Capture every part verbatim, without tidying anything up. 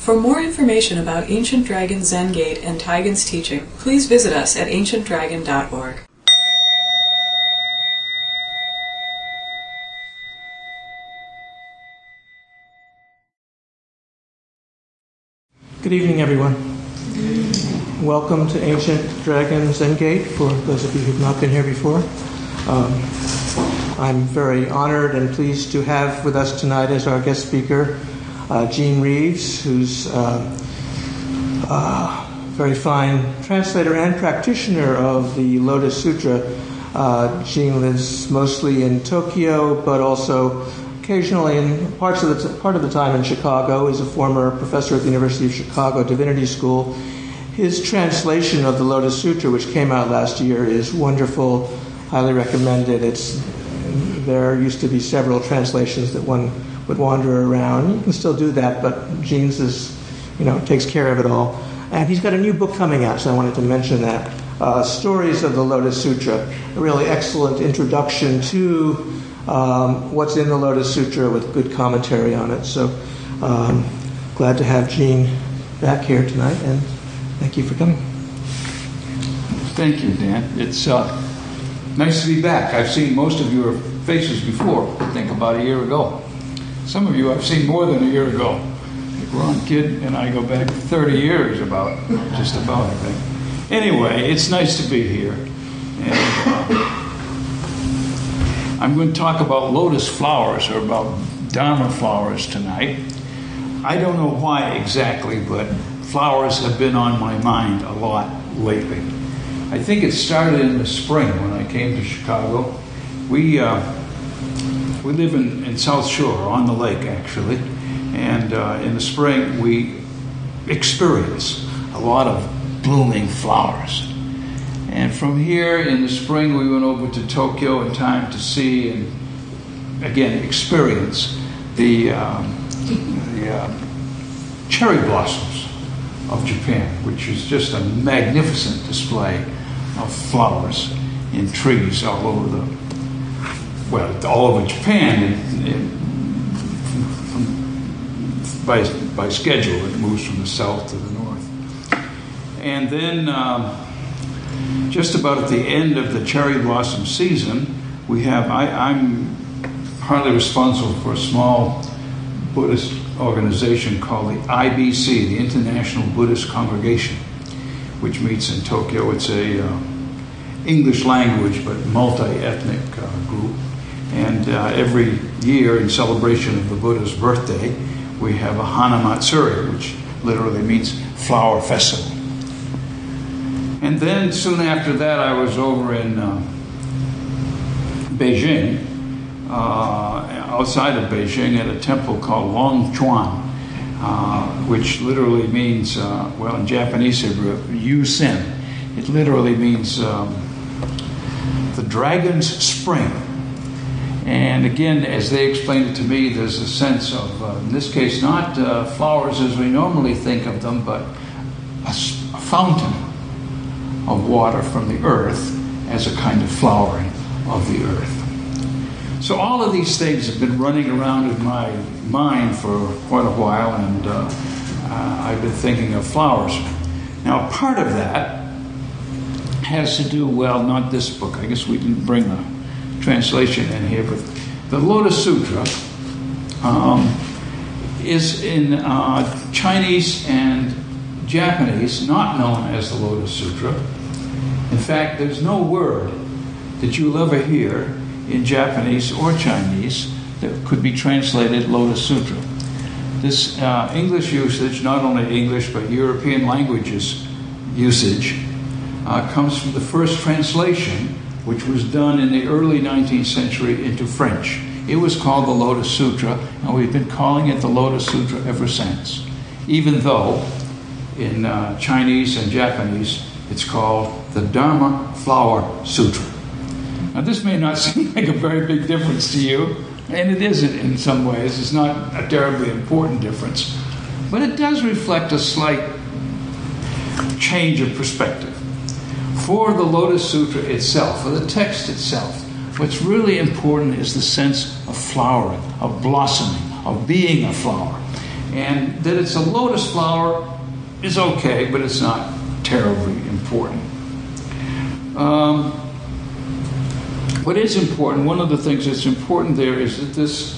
For more information about Ancient Dragon Zen Gate and Taigen's teaching, please visit us at ancient dragon dot org. Good evening, everyone. Welcome to Ancient Dragon Zen Gate, for those of you who have not been here before. Um, I'm very honored and pleased to have with us tonight as our guest speaker uh, Jean Reeves, who's uh, a very fine translator and practitioner of the Lotus Sutra. Uh, Jean lives mostly in Tokyo, but also occasionally in parts of the t- part of the time in Chicago. Is a former professor at the University of Chicago Divinity School. His translation of the Lotus Sutra, which came out last year, is wonderful. Highly recommended. It's there used to be several translations that one would wander around. You can still do that, but Jean's is, you know, takes care of it all. And he's got a new book coming out, so I wanted to mention that. Uh, Stories of the Lotus Sutra, a really excellent introduction to um, what's in the Lotus Sutra with good commentary on it. So um, glad to have Jean back here tonight, and thank you for coming. Thank you, Dan. It's uh, nice to be back. I've seen most of your faces before, I think about a year ago. Some of you I've seen more than a year ago. Like Ron Kidd and I go back thirty years, about, just about, I think. Anyway, it's nice to be here. And uh, I'm going to talk about lotus flowers, or about Dharma flowers tonight. I don't know why exactly, but flowers have been on my mind a lot lately. I think it started in the spring when I came to Chicago. We uh, we live in, in South Shore, on the lake actually, and uh, in the spring we experience a lot of blooming flowers. And from here in the spring we went over to Tokyo in time to see and again experience the, um, the uh, cherry blossoms of Japan, which is just a magnificent display of flowers in trees all over the, well, all over Japan. In, in, from, by, by schedule, it moves from the south to the north. And then, um, just about at the end of the cherry blossom season, we have, I, I'm partly responsible for a small Buddhist organization called the I B C, the International Buddhist Congregation, which meets in Tokyo. It's a uh, English language but multi-ethnic uh, group. And uh, every year in celebration of the Buddha's birthday, we have a Hana Matsuri, which literally means flower festival. And then soon after that, I was over in uh, Beijing, uh, outside of Beijing, at a temple called Longchuan, uh, which literally means, uh, well, in Japanese Hebrew, Yu-Sen. It literally means um, the dragon's spring. And again, as they explained it to me, there's a sense of, uh, in this case, not uh, flowers as we normally think of them, but a, a fountain of water from the earth as a kind of flowering of the earth. So all of these things have been running around in my mind for quite a while, and uh, uh, I've been thinking of flowers. Now, part of that has to do, well, not this book. I guess we didn't bring the translation in here, but the Lotus Sutra um, is in uh, Chinese and Japanese not known as the Lotus Sutra. In fact, there's no word that you'll ever hear in Japanese or Chinese that could be translated Lotus Sutra. This uh, English usage, not only English but European languages usage, uh, comes from the first translation, which was done in the early nineteenth century into French. It was called the Lotus Sutra, and we've been calling it the Lotus Sutra ever since, even though in uh, Chinese and Japanese it's called the Dharma Flower Sutra. Now, this may not seem like a very big difference to you, and it isn't in some ways. It's not a terribly important difference, but it does reflect a slight change of perspective. For the Lotus Sutra itself, for the text itself, what's really important is the sense of flowering, of blossoming, of being a flower. And that it's a lotus flower is okay, but it's not terribly important. Um, what is important, one of the things that's important there is that this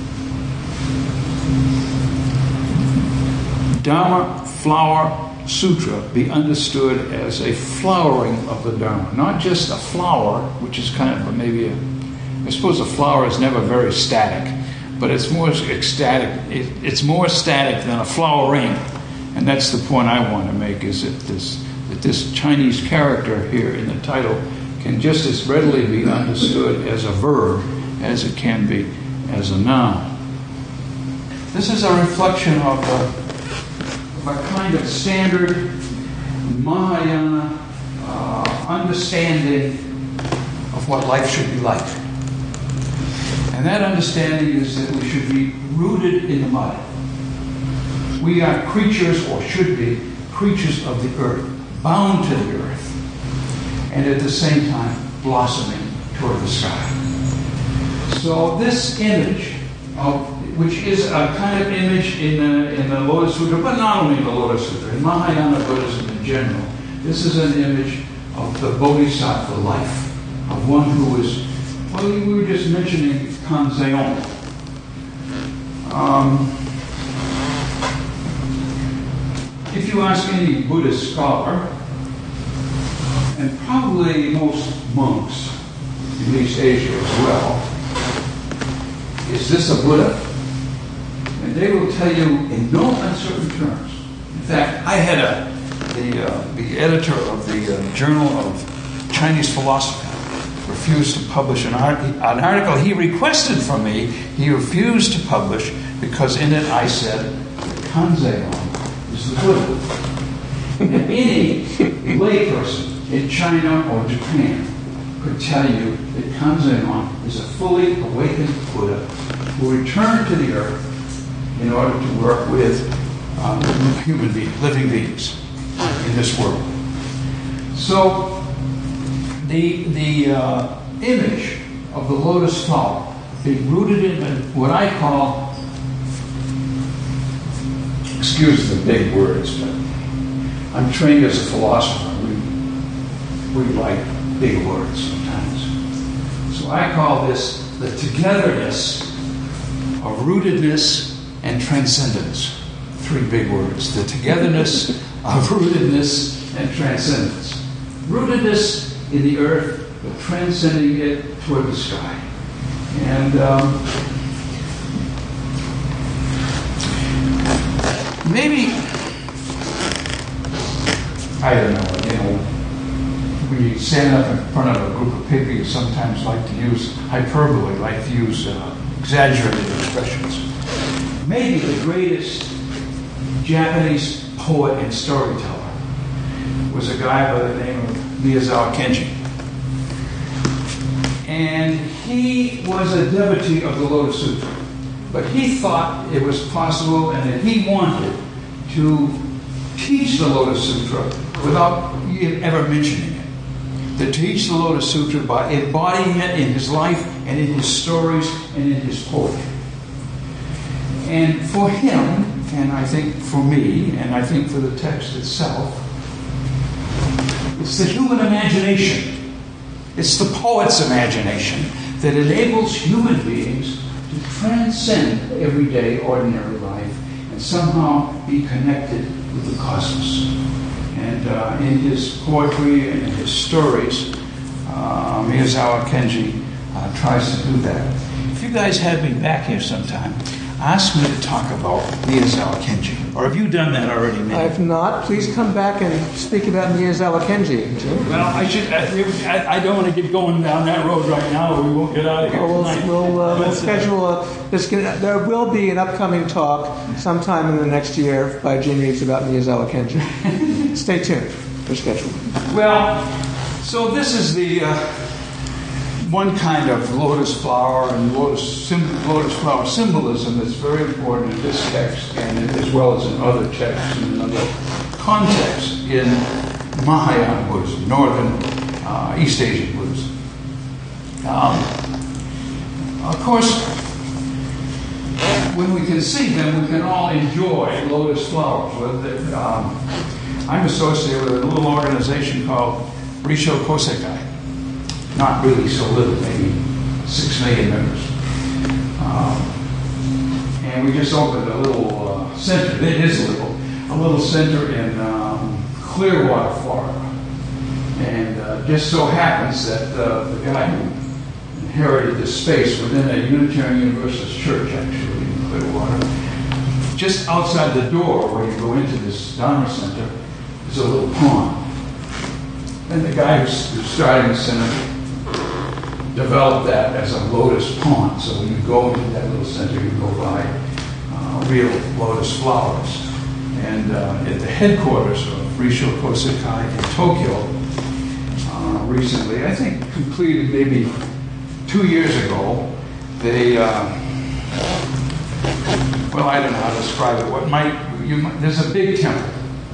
Dharma Flower Sutra be understood as a flowering of the Dharma, not just a flower, which is kind of maybe a, I suppose a flower is never very static, but it's more ecstatic. It, it's more static than a flowering, and that's the point I want to make: is that this that this Chinese character here in the title can just as readily be understood as a verb as it can be as a noun. This is a reflection of the a kind of standard Mahayana uh, understanding of what life should be like. And that understanding is that we should be rooted in the mud. We are creatures, or should be, creatures of the earth, bound to the earth, and at the same time blossoming toward the sky. So this image of which is a kind of image in the, in the Lotus Sutra, but not only in the Lotus Sutra, in Mahayana Buddhism in general. This is an image of the Bodhisattva life, of one who is, well, we were just mentioning Kanzeon. Um, if you ask any Buddhist scholar, and probably most monks in East Asia as well, is this a Buddha? And they will tell you in no uncertain terms. In fact, I had a the uh, the editor of the uh, Journal of Chinese Philosophy refused to publish an, art- an article he requested from me. He refused to publish because in it I said that Kanzeon is the Buddha. And any layperson in China or Japan could tell you that Kanzeon is a fully awakened Buddha who returned to the earth in order to work with um, human beings, living beings in this world. So the the uh, image of the lotus flower being rooted in what I call, excuse the big words, but I'm trained as a philosopher. We, we like big words sometimes. So I call this the togetherness of rootedness and transcendence. Three big words. The togetherness of rootedness and transcendence. Rootedness in the earth, but transcending it toward the sky. And um, maybe, I don't know, you know, when you stand up in front of a group of people, you sometimes like to use hyperbole, like to use uh, exaggerated expressions. Maybe the greatest Japanese poet and storyteller was a guy by the name of Miyazawa Kenji. And he was a devotee of the Lotus Sutra. But he thought it was possible and that he wanted to teach the Lotus Sutra without ever mentioning it. To teach the Lotus Sutra by embodying it in his life and in his stories and in his poetry. And for him, and I think for me, and I think for the text itself, it's the human imagination. It's the poet's imagination that enables human beings to transcend everyday, ordinary life and somehow be connected with the cosmos. And uh, in his poetry and in his stories, uh, Miyazawa Kenji uh, tries to do that. If you guys have me back here sometime, ask me to talk about Miyazawa Kenji. Or have you done that already, man? I've not. Please come back and speak about Miyazawa Kenji. Well, I should. I, I don't want to get going down that road right now, or we won't get out of here Well, tonight. we'll, we'll, uh, we'll schedule a. This can, there will be an upcoming talk sometime in the next year by Gene Reeves about Miyazawa Kenji. Stay tuned for schedule. Well, so this is the uh, one kind of lotus flower and lotus, sim- lotus flower symbolism that's very important in this text and as well as in other texts and in other contexts in Mahayana Buddhism, Northern uh, East Asian Buddhism. Um, of course, when we can see them, we can all enjoy lotus flowers. Um, I'm associated with a little organization called Risho Kosekai. Not really so little, maybe six million members. Um, and we just opened a little uh, center, it is a little, a little center in um, Clearwater, Florida. And uh, just so happens that uh, the guy who inherited this space within a Unitarian Universalist church, actually, in Clearwater, just outside the door where you go into this Dharma center, is a little pond. And the guy who's, who's starting the center developed that as a lotus pond. So when you go into that little center, you go by uh, real lotus flowers. And uh, at the headquarters of Risho Kosekai in Tokyo, uh, recently, I think completed maybe two years ago, they, uh, well, I don't know how to describe it. What might, you might, there's a big temple.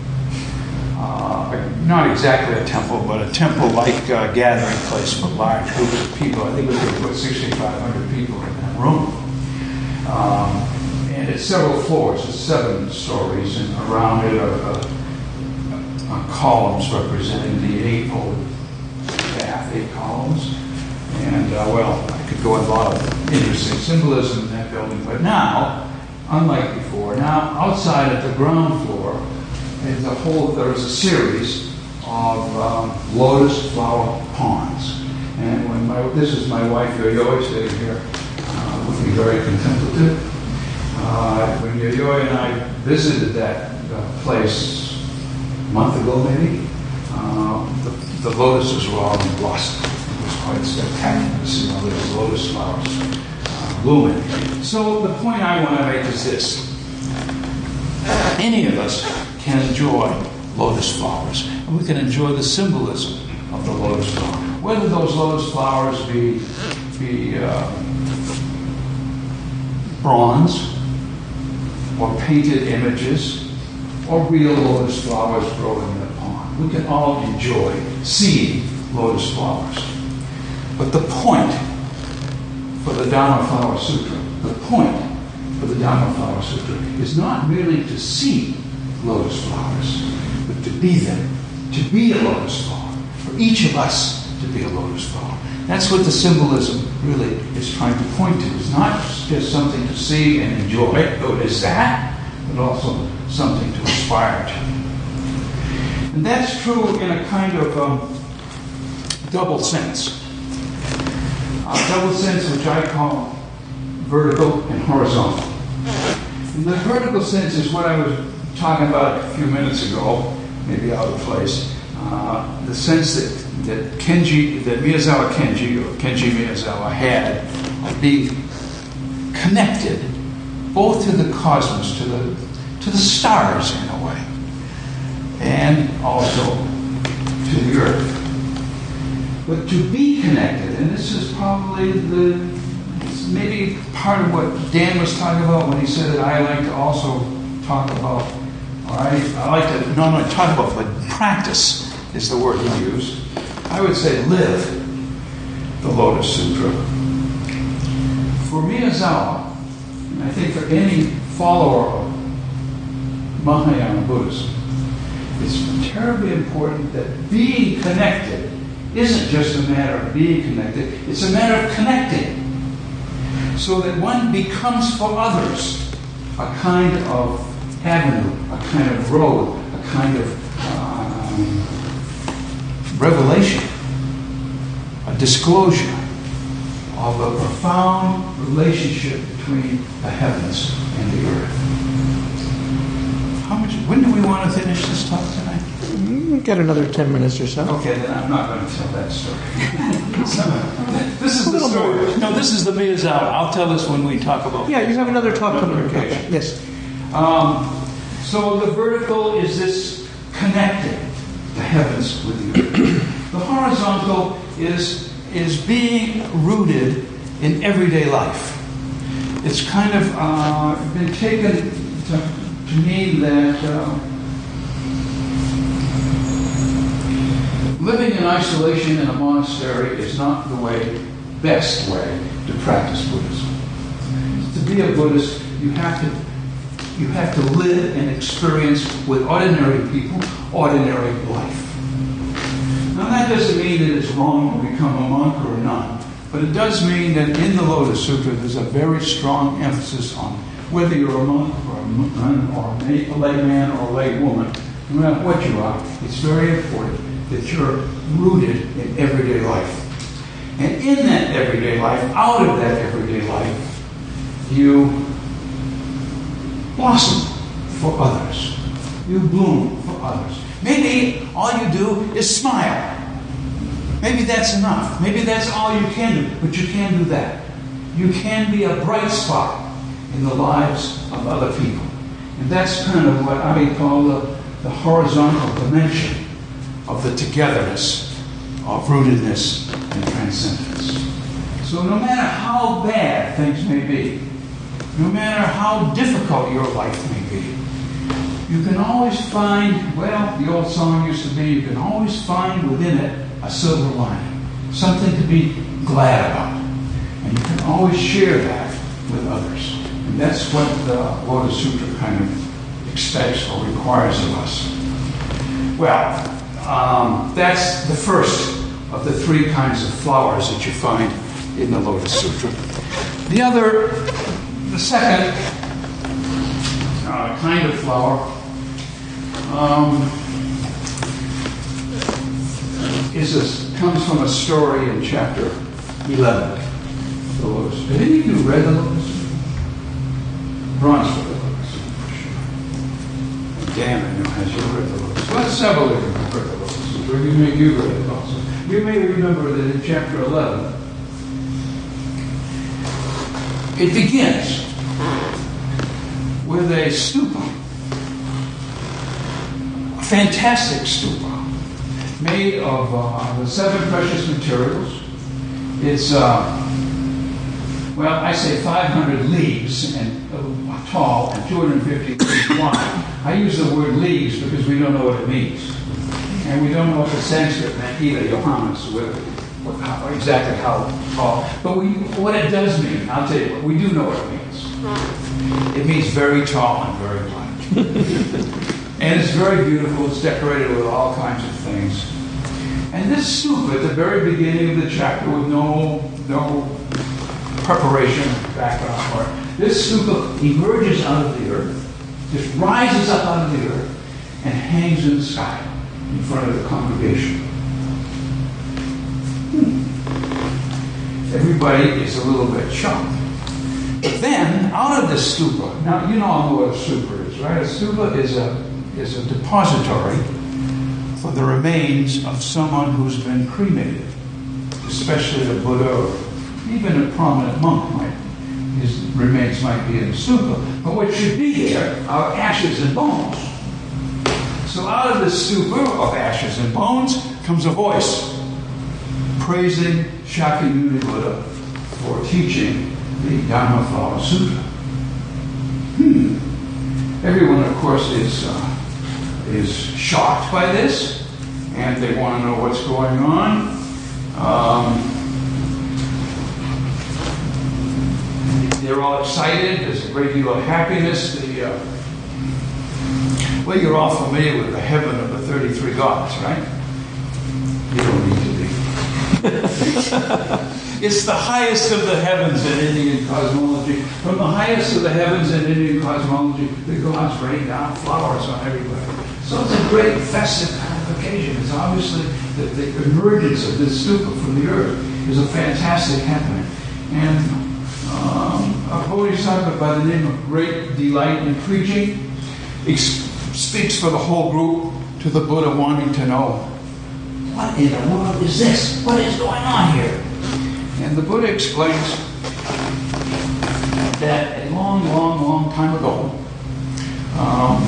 Uh, not exactly a temple, but a temple-like uh, gathering place for large groups of people. I think we could put sixty-five hundred people in that room. Um, and it's several floors, it's seven stories, and around it are, are, are columns representing the eightfold path, eight columns. And, uh, well, I could go into a lot of interesting symbolism in that building. But now, unlike before, now outside at the ground floor, is a whole, there's a series of um, lotus flower ponds. And when my, this is my wife, Yoyoi, sitting here, uh, would be very contemplative. Uh, when Yoyoi and I visited that uh, place a month ago, maybe, uh, the, the lotuses were all in blossom. It was quite spectacular to see all those lotus flowers uh, blooming. So the point I want to make is this. Any of us can enjoy lotus flowers, and we can enjoy the symbolism of the lotus flower. Whether those lotus flowers be, be uh, bronze, or painted images, or real lotus flowers growing in the pond. We can all enjoy seeing lotus flowers. But the point for the Dharma Flower Sutra, the point for the Dharma Flower Sutra is not merely to see lotus flowers, but to be them, to be a lotus flower, for each of us to be a lotus flower. That's what the symbolism really is trying to point to. It's not just something to see and enjoy, though it is that, but also something to aspire to. And that's true in a kind of um, double sense. A double sense which I call vertical and horizontal. And the vertical sense is what I was talking about a few minutes ago, maybe out of place. Uh, the sense that, that Kenji, that Miyazawa Kenji, or Kenji Miyazawa had of being connected both to the cosmos, to the to the stars in a way, and also to the earth. But to be connected, and this is probably the maybe part of what Dan was talking about when he said that I like to also talk about, or I, I like to not only talk about, but practice is the word he used. I would say live the Lotus Sutra. For Miyazawa, and I think for any follower of Mahayana Buddhism, it's terribly important that being connected isn't just a matter of being connected, it's a matter of connecting. So that one becomes for others a kind of avenue, a kind of road, a kind of um, revelation, a disclosure of a profound relationship between the heavens and the earth. How much? When do we want to finish this talk tonight? We've got another ten minutes or so. Okay, then I'm not going to tell that story. So, this is the story. More. No, this is the Miyazawa. I'll tell this when we talk about. Yeah, you have another talk coming up. Yes. Um, so the vertical is this connecting the heavens with the earth. The horizontal is is being rooted in everyday life. It's kind of uh, been taken to, to mean that uh, living in isolation in a monastery is not the way, best way to practice Buddhism. To be a Buddhist you have to you have to live and experience with ordinary people ordinary life. Now that doesn't mean that it's wrong to become a monk or a nun, but it does mean that in the Lotus Sutra there's a very strong emphasis on whether you're a monk or a nun or a layman or a laywoman, no matter what you are, it's very important that you're rooted in everyday life. And in that everyday life, out of that everyday life, you blossom for others. You bloom for others. Maybe all you do is smile. Maybe that's enough. Maybe that's all you can do. But you can do that. You can be a bright spot in the lives of other people. And that's kind of what I call the, the horizontal dimension of the togetherness of rootedness and transcendence. So no matter how bad things may be, no matter how difficult your life may be, you can always find, well, the old song used to be, you can always find within it a silver lining, something to be glad about. And you can always share that with others. And that's what the Lotus Sutra kind of expects or requires of us. Well, um, that's the first of the three kinds of flowers that you find in the Lotus Sutra. The other, the second uh, kind of flower um, is a, comes from a story in chapter eleven of the Lotus. Have any of you read the Lotus Sutra? Bronze read the Lotus Sutra, for sure. Dan, I know, has you read the Lotus Sutra? Well, several of you have read the Lotus Sutra. You may you read it also. You may remember that in chapter eleven, it begins with a stupa, a fantastic stupa, made of uh, the seven precious materials. It's, uh, well, I say five hundred leagues and uh, tall and two hundred fifty leagues wide. I use the word leagues because we don't know what it means. And we don't know what the Sanskrit meant either, Johannes, with how, exactly how tall. But we, what it does mean, I'll tell you what, we do know what it means. It means very tall and very wide. And it's very beautiful. It's decorated with all kinds of things. And this stupa at the very beginning of the chapter with no, no preparation, background for it, this stupa emerges out of the earth, just rises up out of the earth, and hangs in the sky in front of the congregation. Hmm. Everybody is a little bit shocked. But then, out of this stupa, now you know all know what a stupa is, right? A stupa is a, is a depository for the remains of someone who's been cremated, especially a Buddha or even a prominent monk might. His remains might be in a stupa. But what should be there are ashes and bones. So out of the stupa of ashes and bones comes a voice praising Shakyamuni Buddha for teaching the Dharmaphala Sutra. Hmm. Everyone, of course, is uh, is shocked by this, and they want to know what's going on. Um, they're all excited. There's a great deal of happiness. The uh, Well, you're all familiar with the heaven of the thirty-three gods, right? You don't need to be. It's the highest of the heavens in Indian cosmology. From the highest of the heavens in Indian cosmology, the gods rain down flowers on everybody. So it's a great festive kind of occasion. It's obviously the, the emergence of this stupa from the earth is a fantastic happening. And um, a bodhisattva by the name of Great Delight in Preaching speaks for the whole group to the Buddha wanting to know, what in the world is this? What is going on here? And the Buddha explains that a long, long, long time ago, um,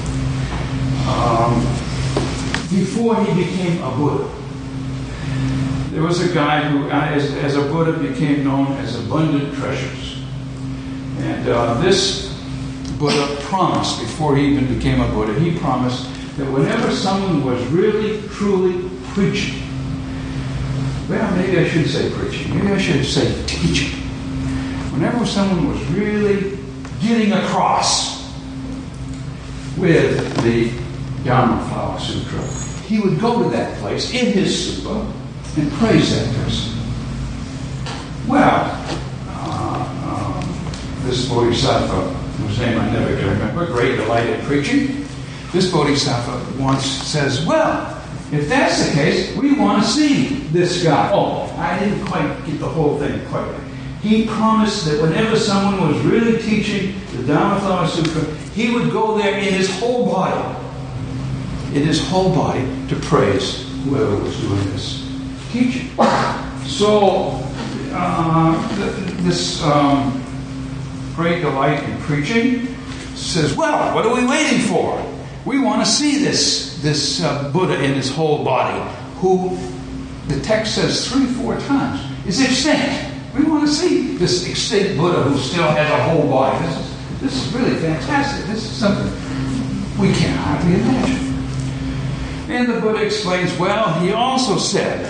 um, before he became a Buddha, there was a guy who, as, as a Buddha, became known as Abundant Treasures. And uh, this Buddha promised, before he even became a Buddha, he promised that whenever someone was really, truly preaching, well, maybe I should say preaching, maybe I should say teaching. Whenever someone was really getting across with the Dharmaflower Sutra, he would go to that place in his stupa and praise that person. Well, uh, um, this Bodhisattva, whose name I never can remember, great delight in preaching, this Bodhisattva once says, well, if that's the case, we want to see this guy. Oh, I didn't quite get the whole thing quite right. He promised that whenever someone was really teaching the Dharmaflower Sutra, he would go there in his whole body, in his whole body, to praise whoever was doing this teaching. So, uh, th- this um, great delight in preaching says, well, what are we waiting for? We want to see this, this uh, Buddha in his whole body, who the text says three, four times is extinct. We want to see this extinct Buddha who still has a whole body. This is, this is really fantastic. This is something we can't hardly imagine. And the Buddha explains, well, he also said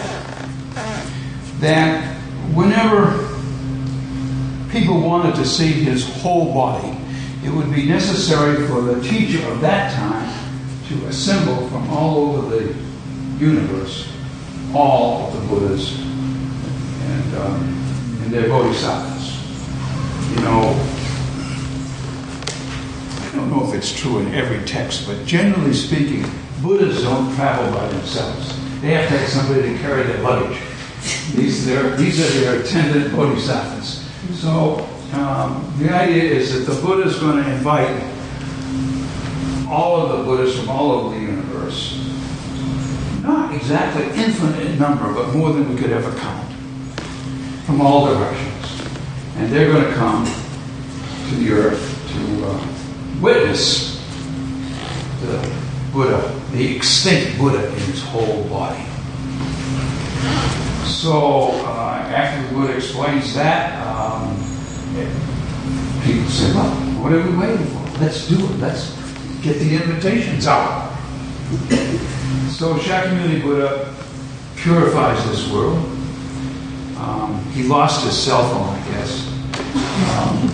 that whenever people wanted to see his whole body, it would be necessary for the teacher of that time to assemble from all over the universe all of the Buddhas and, um, and their bodhisattvas. You know, I don't know if it's true in every text, but generally speaking, Buddhas don't travel by themselves. They have to have somebody to carry their luggage. These, these are their attendant bodhisattvas. So um, the idea is that the Buddha is going to invite all of the Buddhas from all over the universe. Not exactly infinite in number, but more than we could ever count. From all directions. And they're going to come to the earth to uh, witness the Buddha, the extinct Buddha in his whole body. So, uh, after the Buddha explains that, um, people say, well, what are we waiting for? Let's do it. Let's get the invitations out. So Shakyamuni Buddha purifies this world. Um, he lost his cell phone, I guess. Um,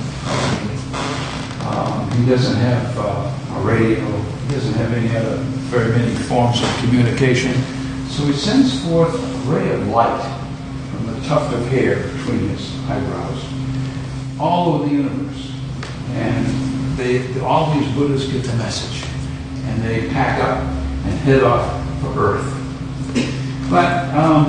um, he doesn't have uh, a radio. He doesn't have any other very many forms of communication. So he sends forth a ray of light from the tuft of hair between his eyebrows all over the universe. And they, all these Buddhas get the message. And they pack up and head off for Earth. But um,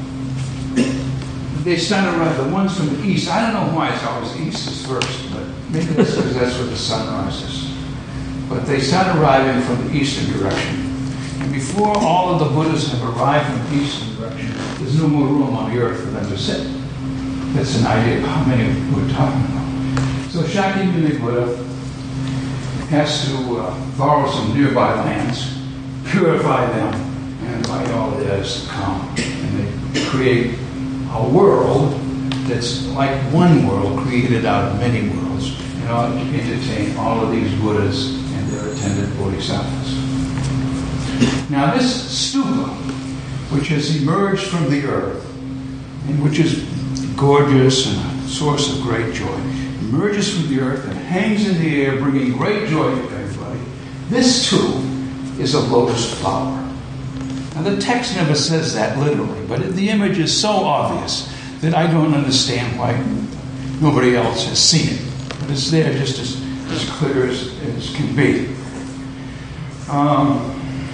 they start arriving, the ones from the east, I don't know why it's always east is first, but maybe that's because that's where the sun rises. But they start arriving from the eastern direction. And before all of the Buddhas have arrived from the eastern direction, there's no more room on the earth for them to sit. That's an idea of how many we're talking about. So Shakyamuni Buddha has to uh, borrow some nearby lands, purify them, and invite all the others to come. And they create a world that's like one world created out of many worlds in order to entertain all of these Buddhas and their attendant bodhisattvas. Now this stupa, which has emerged from the earth, and which is gorgeous and a source of great joy, emerges from the earth and hangs in the air, bringing great joy to everybody. This too is a lotus flower. Now the text never says that literally, but the image is so obvious that I don't understand why nobody else has seen it. But it's there just as, as clear as, as can be. Um,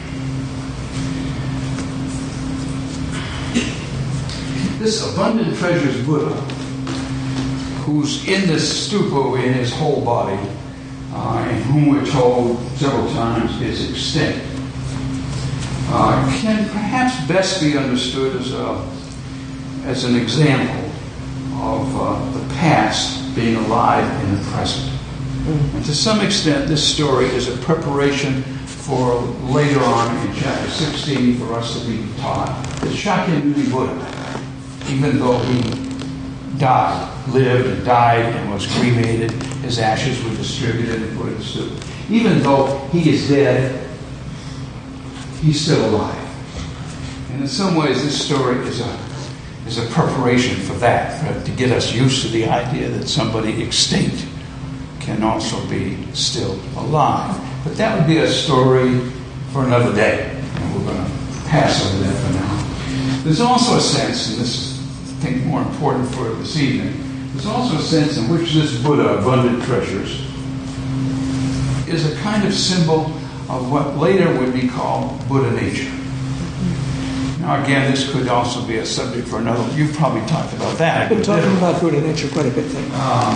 this abundant treasures Buddha, who's in this stupa in his whole body, uh, and whom we're told several times is extinct, uh, can perhaps best be understood as a as an example of uh, the past being alive in the present. Mm. And to some extent, this story is a preparation for later on in chapter sixteen for us to be taught that Shakyamuni Buddha, even though he died, lived and died and was cremated, his ashes were distributed and put in the stupa. Even though he is dead, he's still alive. And in some ways, this story is a is a preparation for that, for, to get us used to the idea that somebody extinct can can also be still alive. But that would be a story for another day, and we're going to pass over that for now. There's also a sense, and this is, I think, more important for this evening, there's also a sense in which this Buddha, abundant treasures, is a kind of symbol of what later would be called Buddha nature. Now, again, this could also be a subject for another. You've probably talked about that. I've been talking about Buddha nature quite a bit. Um,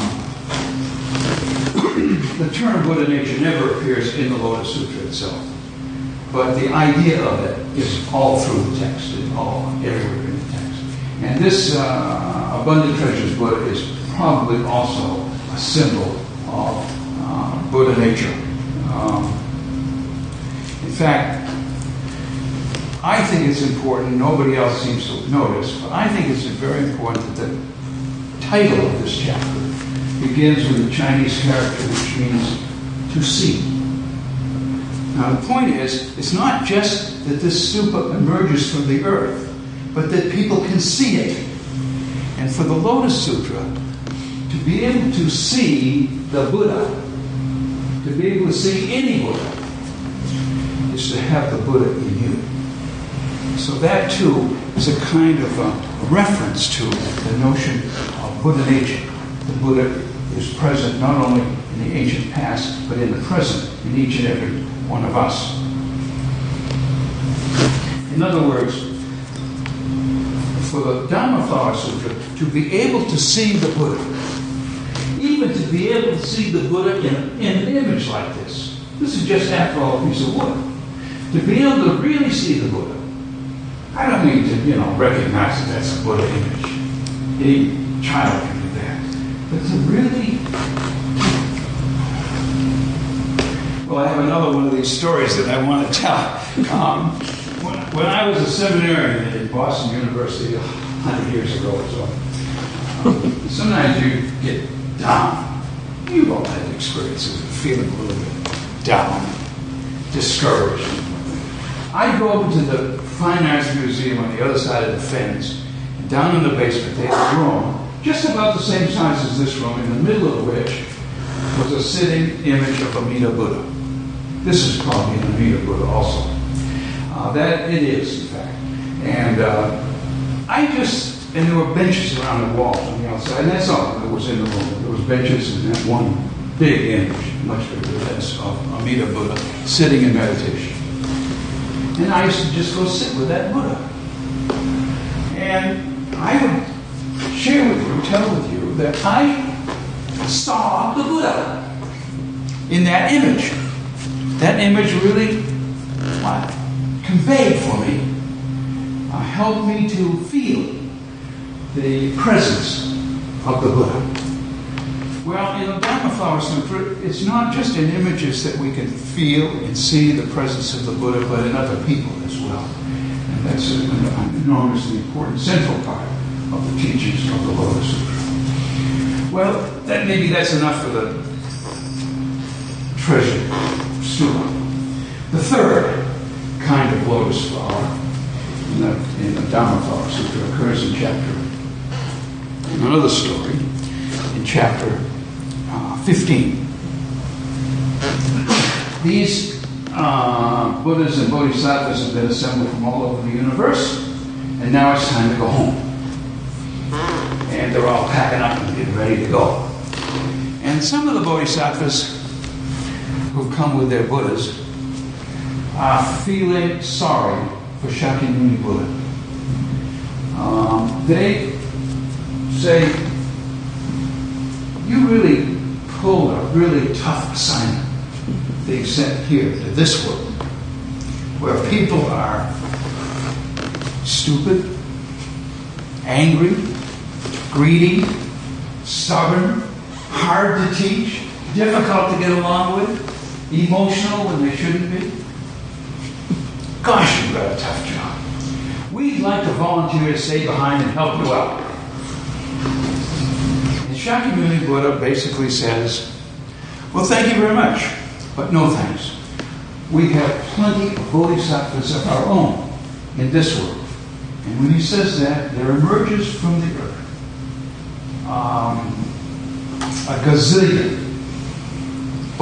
the term Buddha nature never appears in the Lotus Sutra itself, but the idea of it is all through the text, it's all everywhere in the text. And this uh, abundant treasures Buddha is probably also a symbol of uh, Buddha nature. Um, in fact, I think it's important, nobody else seems to notice, but I think it's very important that the title of this chapter begins with a Chinese character which means to see. Now the point is, it's not just that this stupa emerges from the earth, but that people can see it. And for the Lotus Sutra, to be able to see the Buddha, to be able to see any Buddha, is to have the Buddha in you. So that too is a kind of a reference to the notion of Buddha nature. The Buddha is present not only in the ancient past, but in the present, in each and every one of us. In other words, for the Dhamma Sutra, to be able to see the Buddha, even to be able to see the Buddha in, in an image like this, this is just after all a piece of wood, to be able to really see the Buddha, I don't mean to, you know, recognize that that's a Buddha image. Any child can do that. But to really... Well, I have another one of these stories that I want to tell. Um, when, when I was a seminarian at Boston University a hundred years ago or so, um, sometimes you get down. You've all had experiences of feeling a little bit down, discouraged. I'd go over to the Fine Arts Museum on the other side of the fence, and down in the basement they had a room just about the same size as this room, in the middle of which was a sitting image of Amida Buddha. This is probably an Amida Buddha also. Uh, that it is, in fact. And uh, I just, and there were benches around the walls on the outside, and that's all that was in the room. There was benches and that one big image, much bigger than this, of Amida Buddha sitting in meditation. And I used to just go sit with that Buddha. And I would share with you, tell with you, that I saw the Buddha in that image. That image really what, conveyed for me, uh, helped me to feel the presence of the Buddha. Well, in the Dhamma Sutra, it's not just in images that we can feel and see the presence of the Buddha, but in other people as well. And that's an, an enormously important central part of the teachings of the Lotus Sutra. Well, that maybe that's enough for the treasure stupa. The third kind of lotus flower in the, in the Dhamma Sutra occurs in chapter, in another story, in chapter uh, fifteen. These uh, Buddhas and Bodhisattvas have been assembled from all over the universe, and now it's time to go home. And they're all packing up and getting ready to go. And some of the Bodhisattvas who've come with their Buddhas are feeling sorry for Shakyamuni Buddha. Um, they say, you really pulled a really tough assignment being sent here to this world, where people are stupid, angry, greedy, stubborn, hard to teach, difficult to get along with, emotional when they shouldn't be. Gosh, you've got a tough job. We'd like to volunteer to stay behind and help you out. And Shakyamuni Buddha basically says, well, thank you very much, but no thanks. We have plenty of bodhisattvas of our own in this world. And when he says that, there emerges from the earth um, a gazillion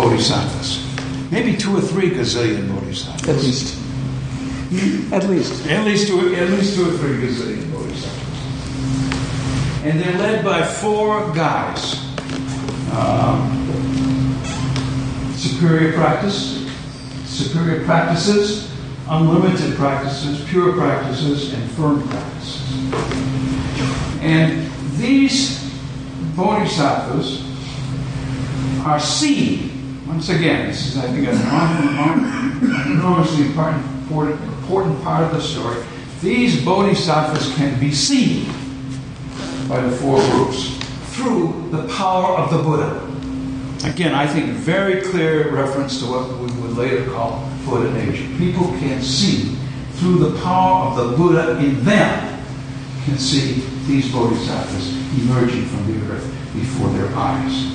bodhisattvas. Maybe two or three gazillion bodhisattvas. At least. At least. At least two, at least two or three gazillion bodhisattvas. And they're led by four guys. Um, superior practice, superior practices, unlimited practices, pure practices, and firm practices. And these bodhisattvas are seen. Once again, this is, I think, an enormously important, important, important part of the story. These bodhisattvas can be seen by the four groups through the power of the Buddha. Again, I think very clear reference to what we would later call Buddha nature. People can see through the power of the Buddha in them, can see these bodhisattvas emerging from the earth before their eyes.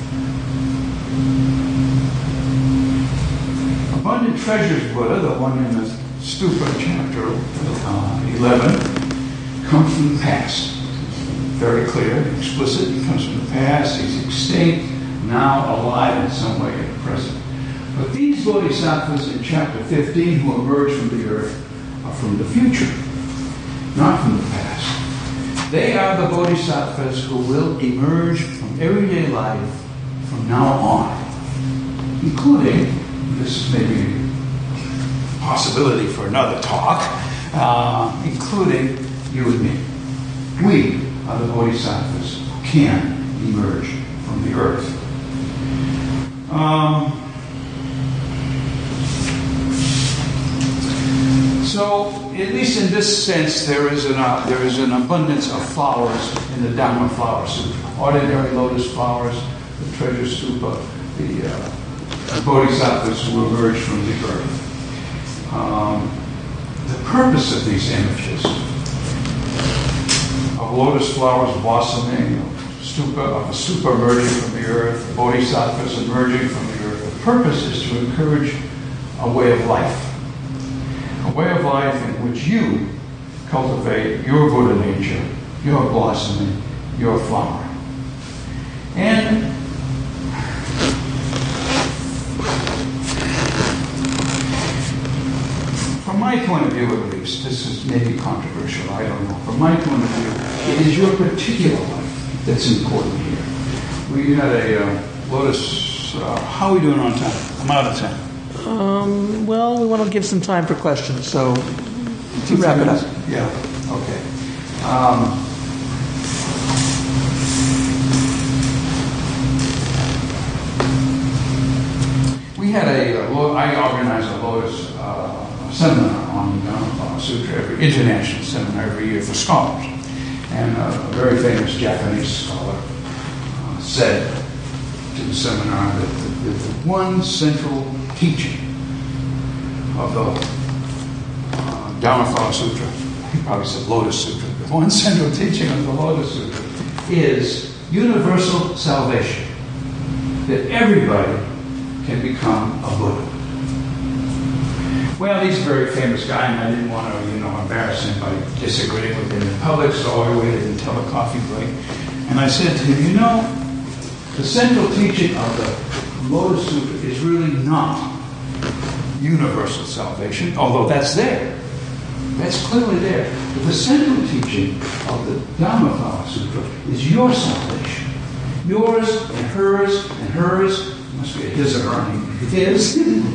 Abundant Treasures Buddha, the one in the Stupa chapter uh, eleven, comes from the past. Very clear, explicit. He comes from the past. He's extinct, now alive in some way in the present. But these bodhisattvas in chapter fifteen who emerge from the earth are from the future, not from the past. They are the bodhisattvas who will emerge from everyday life from now on, including, this is maybe a possibility for another talk, uh, including you and me. We are the bodhisattvas who can emerge from the earth. Um, so, at least in this sense, there is an uh, there is an abundance of flowers in the Dhamma Flower Sutra. Ordinary lotus flowers, the treasure stupa, the uh, bodhisattvas who emerge from the earth. Um, the purpose of these images of lotus flowers blossoming, of stupa, of a stupa emerging from the earth, bodhisattvas emerging from the earth. The purpose is to encourage a way of life. A way of life in which you cultivate your Buddha nature, your blossoming, your flowering. And from my point of view, at least, this is maybe controversial, I don't know. From my point of view, it is your particular life that's important here. We had a uh, lotus. Uh, how are we doing on time? I'm out of time. Um, well, we want to give some time for questions, so to wrap it up. Yeah, okay. Um, we had a, uh, I organized a Lotus uh, seminar on the Dhamma Sutra, every international seminar every year for scholars. And a very famous Japanese scholar uh, said to the seminar that the, that the one central teaching of the uh, Dhamma Sutra, he probably said Lotus Sutra, the one central teaching of the Lotus Sutra is universal salvation, that everybody can become a Buddha. Well, he's a very famous guy, and I didn't want to, you know, embarrass him by disagreeing with him in public, so I waited until a coffee break. And I said to him, you know, the central teaching of the Lotus Sutra is really not universal salvation, although that's there. That's clearly there. But the central teaching of the Dhamma Sutra is your salvation. Yours and hers and hers. It must be a his or her. It is.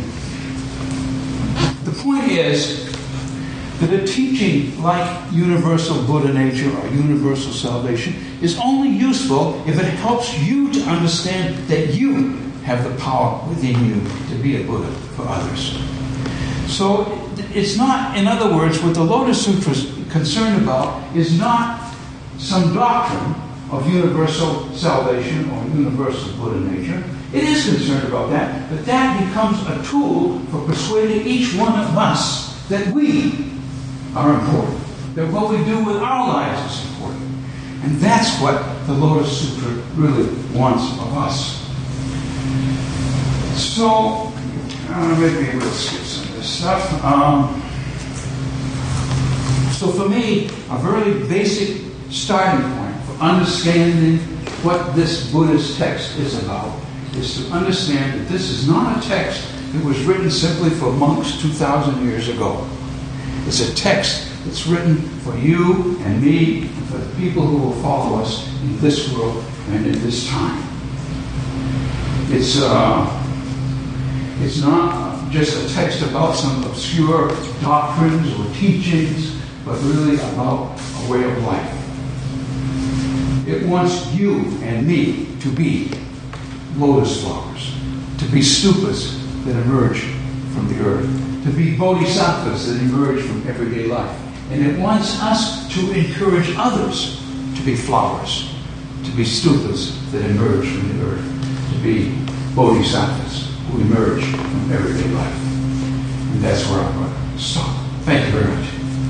The point is that a teaching like universal Buddha nature or universal salvation is only useful if it helps you to understand that you have the power within you to be a Buddha for others. So it's not, in other words, what the Lotus Sutra is concerned about is not some doctrine of universal salvation or universal Buddha nature. It is concerned about that, but that becomes a tool for persuading each one of us that we are important, that what we do with our lives is important. And that's what the Lotus Sutra really wants of us. So, uh, maybe we'll skip some of this stuff. Um, so for me, a very basic starting point for understanding what this Buddhist text is about is to understand that this is not a text that was written simply for monks two thousand years ago. It's a text that's written for you and me and for the people who will follow us in this world and in this time. It's, uh, it's not just a text about some obscure doctrines or teachings, but really about a way of life. It wants you and me to be lotus flowers, to be stupas that emerge from the earth, to be bodhisattvas that emerge from everyday life. And it wants us to encourage others to be flowers, to be stupas that emerge from the earth, to be bodhisattvas who emerge from everyday life. And that's where I'm going to stop. Thank you very much.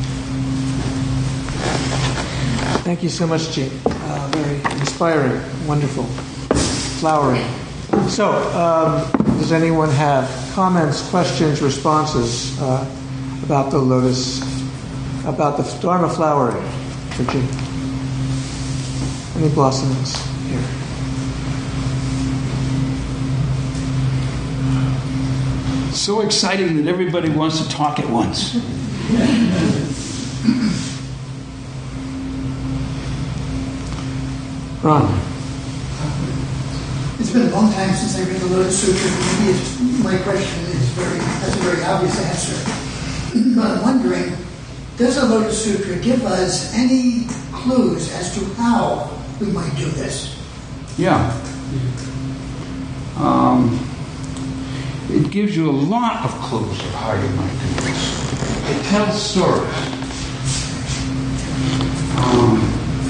Thank you so much, Gene. Uh, very inspiring, wonderful, flowering. So, um, does anyone have comments, questions, responses uh, about the lotus, about the Dharma flowering for Gene? Any blossomings here? So exciting that everybody wants to talk at once. Ron. It's been a long time since I read the Lotus Sutra. Maybe it's, my question is very has a very obvious answer. But I'm wondering, does the Lotus Sutra give us any clues as to how we might do this? Yeah. Um, it gives you a lot of clues of how you might do this. It tells stories. Um,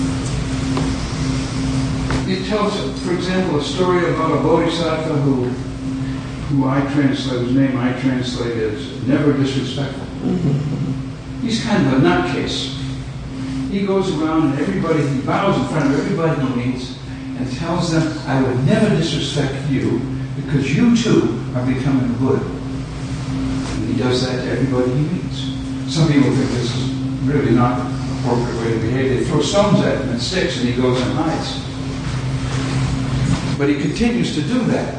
It tells, for example, a story about a bodhisattva who, who I translate, whose name I translate as never disrespectful. Mm-hmm. He's kind of a nutcase. He goes around and everybody, he bows in front of everybody he meets and tells them, I would never disrespect you because you too are becoming a Buddha. And he does that to everybody he meets. Some people think this is really not an appropriate way to behave. They throw stones at him and sticks and he goes and hides. But he continues to do that.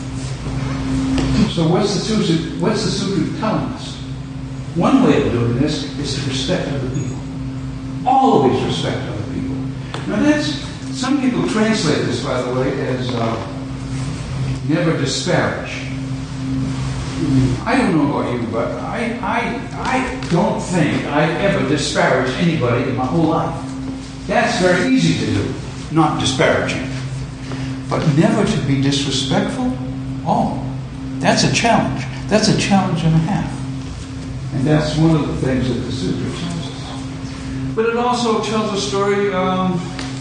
So what's the sutra, what's the sutra telling us? One way of doing this is to respect other people. Always respect other people. Now that's, some people translate this, by the way, as uh, never disparage. I don't know about you, but I, I, I don't think I ever disparaged anybody in my whole life. That's very easy to do, not disparaging. But never to be disrespectful? Oh, that's a challenge. That's a challenge and a half. And that's one of the things that the sutra tells us. But it also tells a story, um,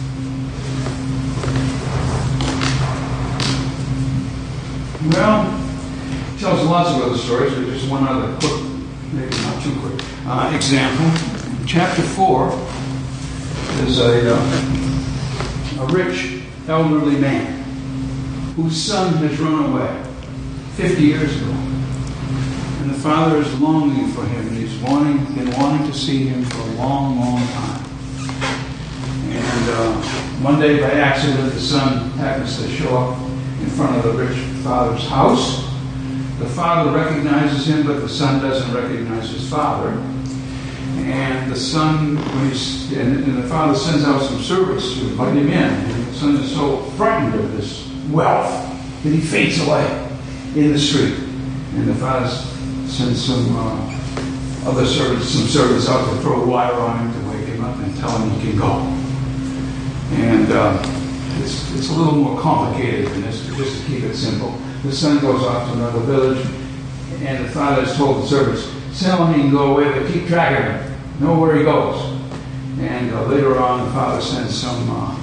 well, it tells lots of other stories, but just one other quick, maybe not too quick, uh, example. In chapter four, there's a, uh, a rich elderly man whose son has run away fifty years ago. And the father is longing for him, and he's wanting, been wanting to see him for a long, long time. And uh, one day, by accident, the son happens to show up in front of the rich father's house. The father recognizes him, but the son doesn't recognize his father. And the son, when he's, and, and the father sends out some servants to invite him in. And the son is so frightened of this wealth that he faints away in the street. And the father sends some uh, other servants, some servants out to throw water on him to wake him up and tell him he can go. And uh, it's, it's a little more complicated than this, but just to keep it simple. The son goes off to another village, and the father has told the servants, tell him he can go away, but keep track of him. Know where he goes. And uh, later on, the father sends some uh,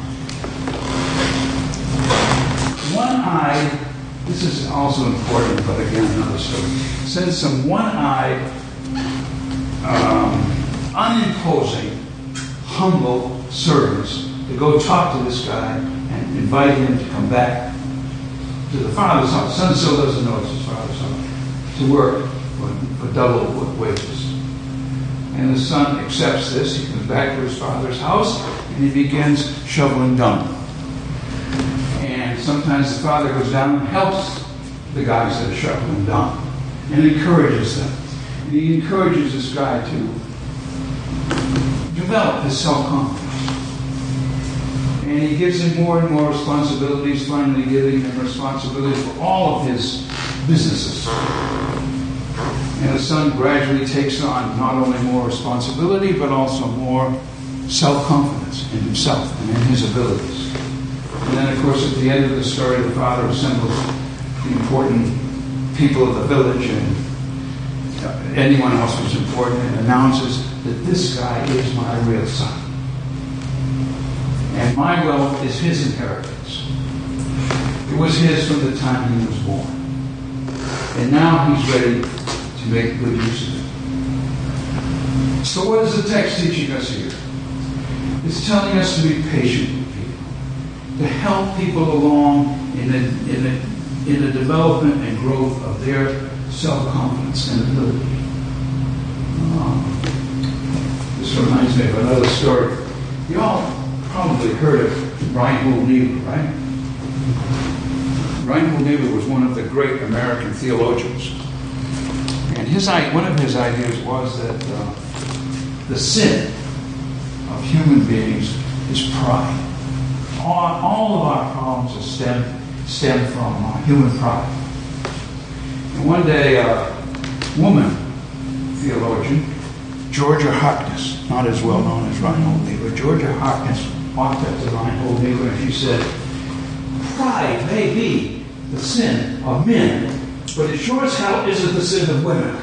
one-eyed, this is also important, but again, another story, sends some one-eyed, um, unimposing, humble servants to go talk to this guy and invite him to come back to the father's house. The son still doesn't know it's his father's house, to work for, for double wages. And the son accepts this. He comes back to his father's house and he begins shoveling dung. And sometimes the father goes down and helps the guys that are shoveling down and encourages them. And he encourages this guy to develop his self-confidence. And he gives him more and more responsibilities, finally giving him responsibility for all of his businesses. And the son gradually takes on not only more responsibility, but also more self-confidence in himself and in his abilities. And then, of course, at the end of the story, the father assembles the important people of the village and anyone else who's important and announces that this guy is my real son. And my wealth is his inheritance. It was his from the time he was born. And now he's ready to make good use of it. So what is the text teaching us here? It's telling us to be patient with people, to help people along in the, in the, in the development and growth of their self-confidence and ability. Um, this reminds me of another story. You all probably heard of Reinhold Niebuhr, right? Reinhold Niebuhr was one of the great American theologians. And his, one of his ideas was that uh, the sin of human beings is pride. All, all of our problems are stem, stem from uh, human pride. And one day, a woman theologian, Georgia Harkness, not as well known as Reinhold Niebuhr, Georgia Harkness walked up to Reinhold Niebuhr and she said, "Pride may be the sin of men, but it sure as hell isn't the sin of women."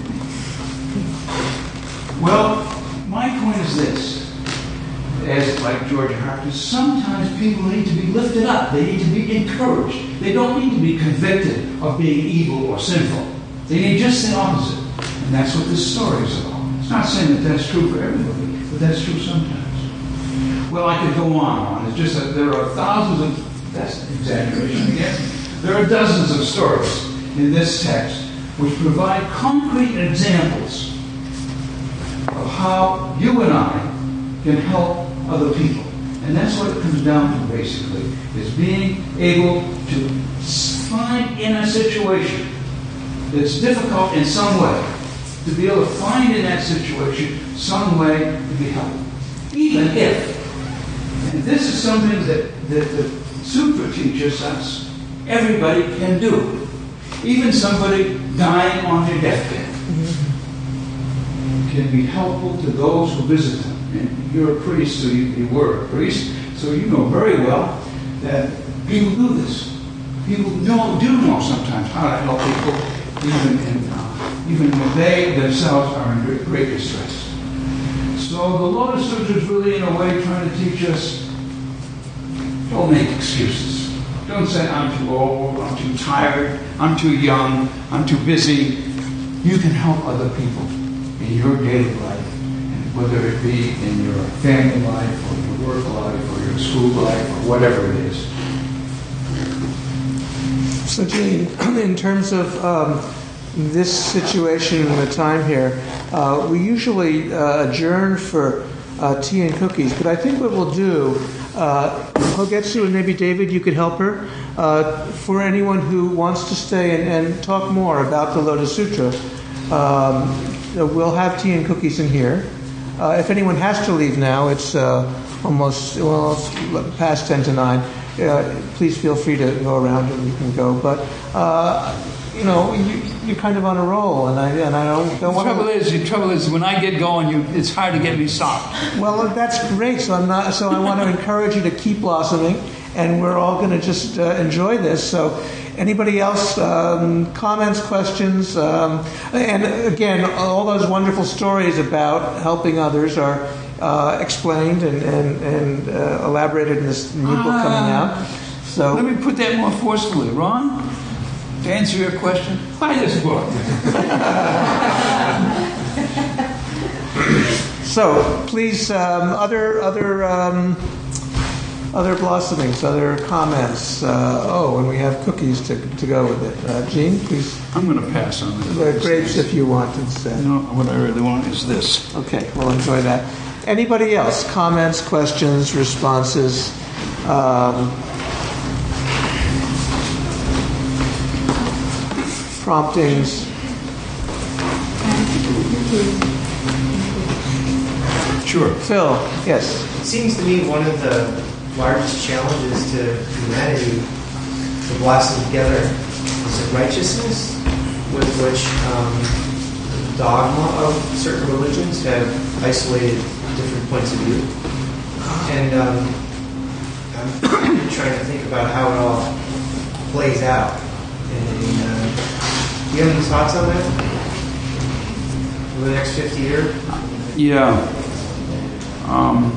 Well, my point is this. As like Georgia Harkness, sometimes people need to be lifted up. They need to be encouraged. They don't need to be convicted of being evil or sinful. They need just the opposite. And that's what this story is about. It's not saying that that's true for everybody, but that's true sometimes. Well, I could go on and on. It's just that there are thousands of, that's an exaggeration again, there are dozens of stories in this text which provide concrete examples of how you and I can help other people. And that's what it comes down to, basically, is being able to find in a situation that's difficult in some way, to be able to find in that situation some way to be helpful. Even if, and this is something that, that the Sutra teaches us, everybody can do. Even somebody dying on their deathbed can be helpful to those who visit them. And you're a priest, so you, you were a priest, so you know very well that people do this. People know, do know sometimes how to help people, even in, uh, even when they themselves are in great, great distress. So the Lotus Sutra is really, in a way, trying to teach us, don't make excuses. Don't say, I'm too old, I'm too tired, I'm too young, I'm too busy. You can help other people in your daily life, and whether it be in your family life, or your work life, or your school life, or whatever it is. So, Gene, in terms of um, this situation and the time here, uh, we usually uh, adjourn for uh, tea and cookies, but I think what we'll do, uh, Hogetsu and maybe David, you could help her, uh, for anyone who wants to stay and, and talk more about the Lotus Sutra, um, we'll have tea and cookies in here. Uh, if anyone has to leave now, it's uh, almost, well, it's past ten to nine. Uh, please feel free to go around and you can go. But, uh, you know, you, you're kind of on a roll, and I and I don't, don't want to... The trouble is, the trouble is, when I get going, you, it's hard to get me stopped. Well, that's great. So I'm not. So I want to encourage you to keep blossoming, and we're all going to just uh, enjoy this. So, anybody else? Um, comments, questions, um, and again, all those wonderful stories about helping others are uh, explained and and, and uh, elaborated in this new book coming out. So let me put that more forcefully, Ron. To answer your question, buy this book. So please, um, other other um, other blossomings, other comments. Uh, oh, and we have cookies to to go with it. Uh, Gene, please. I'm going to pass on this. The grapes, if you want instead. No, what I really want is this. Okay, we'll enjoy that. Anybody else? Comments, questions, responses? Um, promptings. Sure. Phil, yes. It seems to me one of the largest challenges to humanity to blossom together is the righteousness with which um, the dogma of certain religions have isolated different points of view. And um, I'm trying to think about how it all plays out. And uh, do you have any thoughts on that over the next fifty years? Yeah. Um,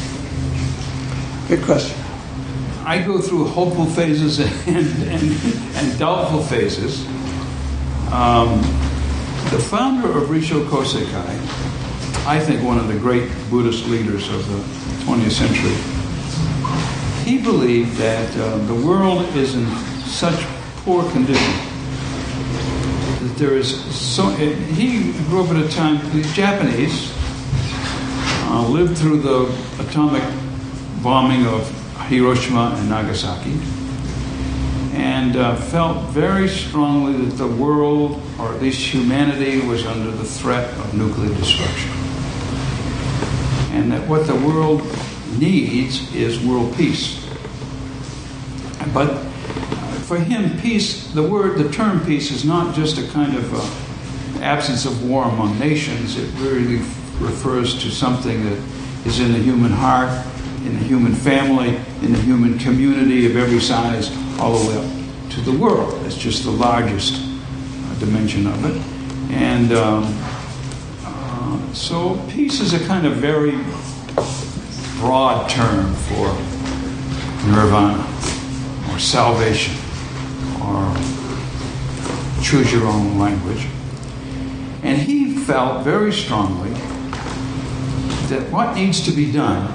Good question. I go through hopeful phases and, and, and doubtful phases. Um, the founder of Risho Kosekai, I think one of the great Buddhist leaders of the twentieth century, he believed that uh, the world is in such poor condition that there is so. He grew up at a time. The Japanese uh, lived through the atomic bombing of Hiroshima and Nagasaki, and uh, felt very strongly that the world, or at least humanity, was under the threat of nuclear destruction, and that what the world needs is world peace. But for him, peace, the word, the term peace, is not just a kind of uh, absence of war among nations. It really refers to something that is in the human heart, in the human family, in the human community of every size, all the way up to the world. It's just the largest uh, dimension of it. And um, uh, so peace is a kind of very broad term for nirvana, or salvation, or choose your own language. And he felt very strongly that what needs to be done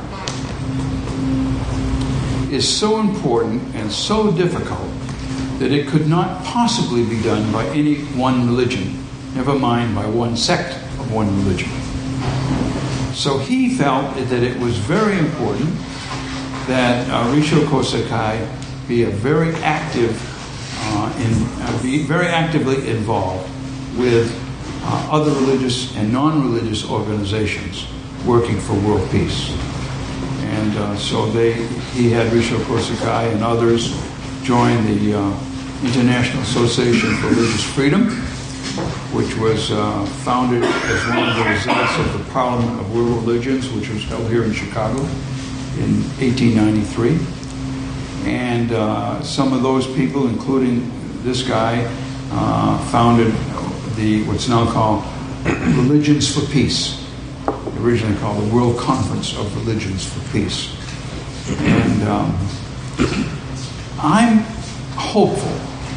is so important and so difficult that it could not possibly be done by any one religion, never mind by one sect of one religion. So he felt that it was very important that uh, Risho Kosekai be a very active, uh, in, uh, be very actively involved with uh, other religious and non-religious organizations working for world peace. And uh, so they, he had Risho Kosekai and others join the uh, International Association for Religious Freedom, which was uh, founded as one of the results of the Parliament of World Religions, which was held here in Chicago in eighteen ninety-three. And uh, some of those people, including this guy, uh, founded the what's now called Religions for Peace, originally called the World Conference of Religions for Peace. And um, I'm hopeful.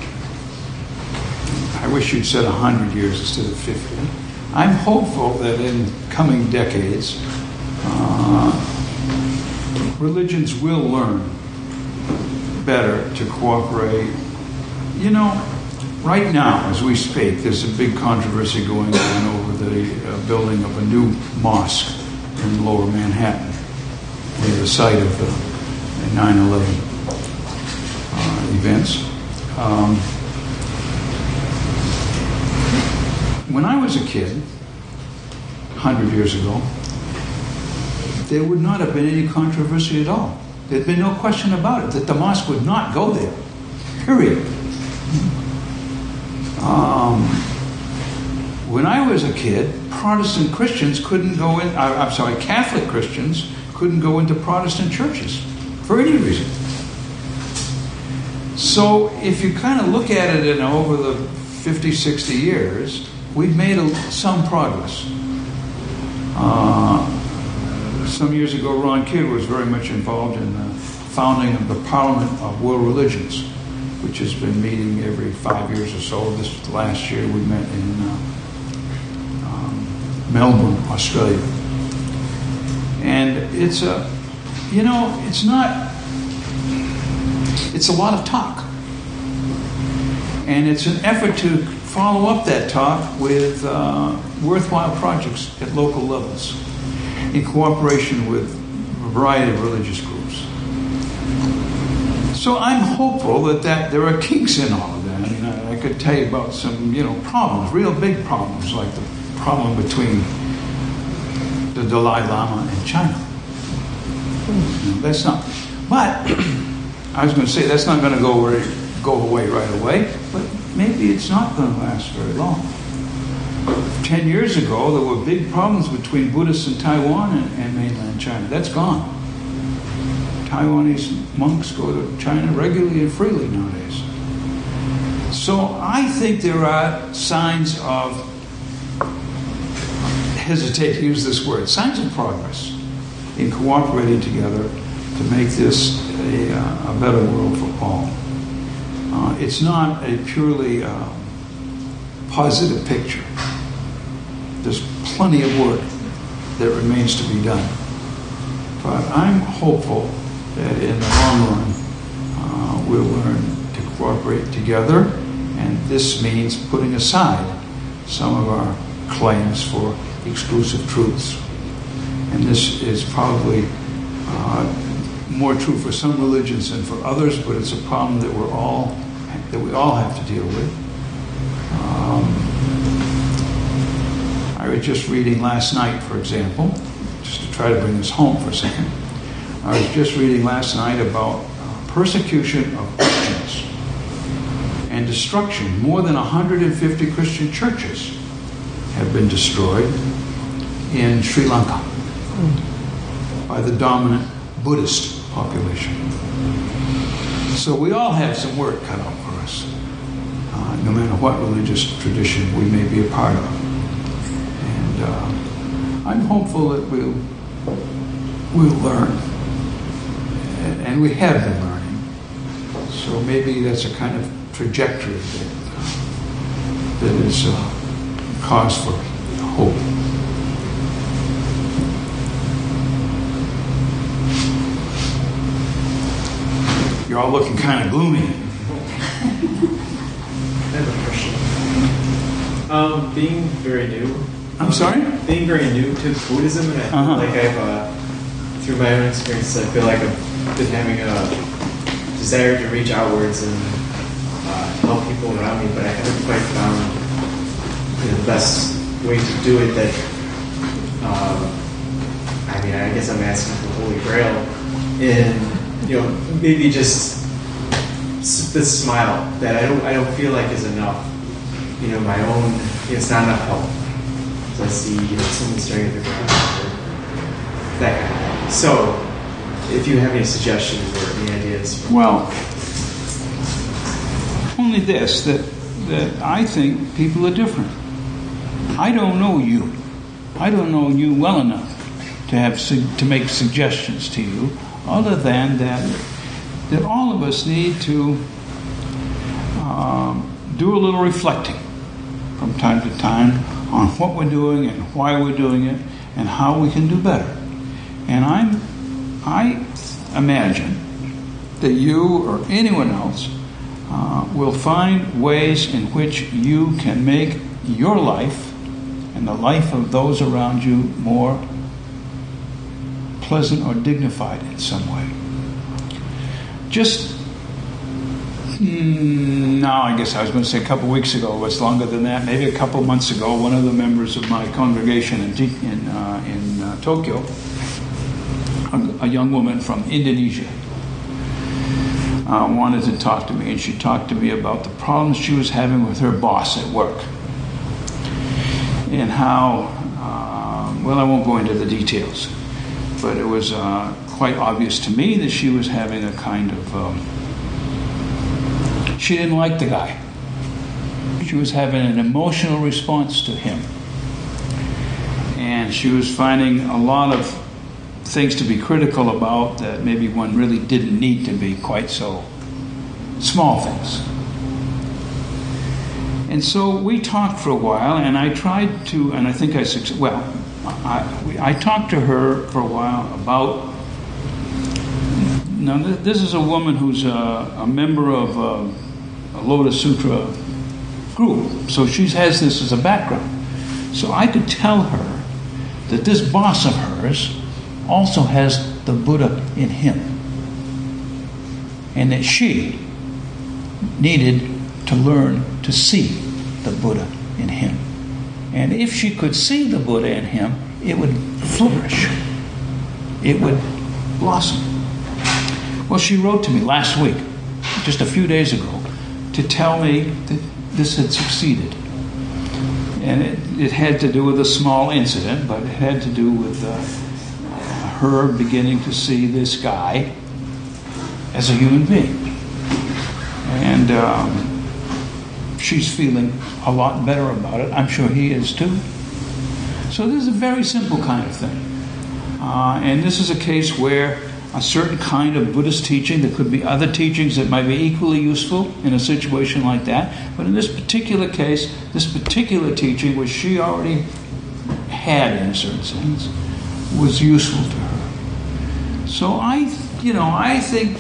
I wish you'd said one hundred years instead of fifty. I'm hopeful that in coming decades, uh, religions will learn better to cooperate. You know, right now, as we speak, there's a big controversy going on over the uh, building of a new mosque in Lower Manhattan, near the site of the nine eleven uh, events. Um, when I was a kid, one hundred years ago, there would not have been any controversy at all. There'd been no question about it, that the mosque would not go there. Period. Um, when I was a kid, Protestant Christians couldn't go in, uh, I'm sorry, Catholic Christians couldn't go into Protestant churches for any reason. So if you kind of look at it in over the fifty, sixty years, we've made a, some progress. Uh, some years ago, Ron Kidd was very much involved in the founding of the Parliament of World Religions, which has been meeting every five years or so. This last year we met in uh, um, Melbourne, Australia. And it's a, you know, it's not, it's a lot of talk. And it's an effort to follow up that talk with uh, worthwhile projects at local levels in cooperation with a variety of religious groups. So I'm hopeful that, that there are kinks in all of that. I mean, I, like could tell you about some, you know, problems, real big problems, like the problem between the Dalai Lama and China. You know, that's not. But I was going to say that's not going to go away, go away right away. But maybe it's not going to last very long. Ten years ago, there were big problems between Buddhists in Taiwan and, and mainland China. That's gone. Taiwanese monks go to China regularly and freely nowadays. So I think there are signs of, hesitate to use this word, signs of progress in cooperating together to make this a, a better world for all. Uh, it's not a purely uh, positive picture. There's plenty of work that remains to be done. But I'm hopeful that in the long run, uh, we'll learn to cooperate together, and this means putting aside some of our claims for exclusive truths. And this is probably uh, more true for some religions than for others, but it's a problem that we're all that we all have to deal with. Um, I was just reading last night, for example, just to try to bring this home for a second. I was just reading last night about uh, persecution of Christians and destruction. More than one hundred fifty Christian churches have been destroyed in Sri Lanka by the dominant Buddhist population. So we all have some work cut out for us, uh, no matter what religious tradition we may be a part of. And uh, I'm hopeful that we'll, we'll learn. And we have been learning. So maybe that's a kind of trajectory that, uh, that is uh, cause for hope. You're all looking kind of gloomy. I have a question. Um, being very new. I'm sorry? Being very new to Buddhism, and I feel Uh-huh. like I've, uh, through my own experiences, I feel like I've been having a desire to reach outwards and uh, help people around me, but I haven't quite found, you know, the best way to do it. That um, I mean, I guess I'm asking for the Holy Grail, and you know, maybe just this smile that I don't, I don't feel like is enough. You know, my own, you know, it's not enough help. So I see, you know, someone staring at the ground, or that kind of thing. So, if you have any suggestions or any ideas. Well, only this, that that I think people are different. I don't know you. I don't know you well enough to have su- to make suggestions to you, other than that that all of us need to um, do a little reflecting from time to time on what we're doing and why we're doing it and how we can do better. And I'm I imagine that you or anyone else uh, will find ways in which you can make your life and the life of those around you more pleasant or dignified in some way. Just, mm, no, I guess I was going to say a couple weeks ago, it's longer than that, maybe a couple months ago, one of the members of my congregation in, in, uh, in uh, Tokyo, a young woman from Indonesia, uh, wanted to talk to me, and she talked to me about the problems she was having with her boss at work, and how, uh, well, I won't go into the details, but it was uh, quite obvious to me that she was having a kind of, um, she didn't like the guy. She was having an emotional response to him, and she was finding a lot of things to be critical about that maybe one really didn't need to be quite so small things. And so we talked for a while, and I tried to, and I think I succeeded. Well, I, we, I talked to her for a while about. Now, this is a woman who's a, a member of a, a Lotus Sutra group, so she has this as a background. So I could tell her that this boss of hers also has the Buddha in him, and that she needed to learn to see the Buddha in him. And if she could see the Buddha in him, it would flourish. It would blossom. Well, she wrote to me last week, just a few days ago, to tell me that this had succeeded. And it, it had to do with a small incident, but it had to do with uh, her beginning to see this guy as a human being. And um, she's feeling a lot better about it. I'm sure he is too. So this is a very simple kind of thing. Uh, and this is a case where a certain kind of Buddhist teaching, there could be other teachings that might be equally useful in a situation like that. But in this particular case, this particular teaching, which she already had in a certain sense, was useful to her. So I, you know, I think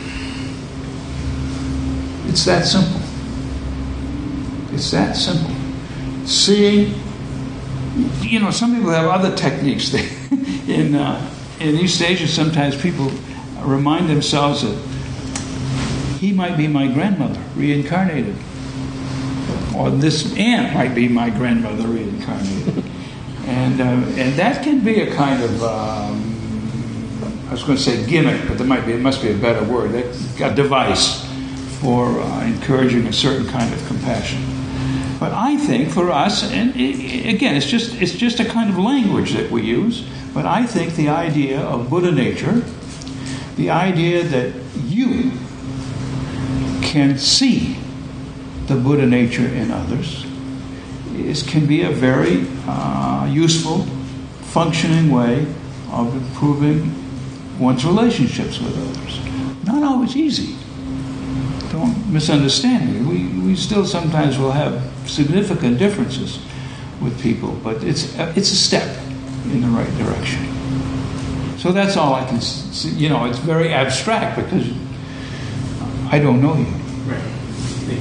it's that simple. It's that simple. Seeing, you know, some people have other techniques. They, in uh, in East Asia, sometimes people remind themselves that he might be my grandmother reincarnated, or this aunt might be my grandmother reincarnated, and uh, and that can be a kind of um, I was going to say gimmick, but there might be it must be a better word, a device for uh, encouraging a certain kind of compassion. But I think for us, and it, again, it's just it's just a kind of language that we use. But I think the idea of Buddha nature, the idea that you can see the Buddha nature in others, is can be a very uh, useful, functioning way of improving one's relationships with others. Not always easy. Don't misunderstand me. We we still sometimes will have significant differences with people, but it's it's a step in the right direction. So that's all I can see. You know, it's very abstract because I don't know you. Right. Thank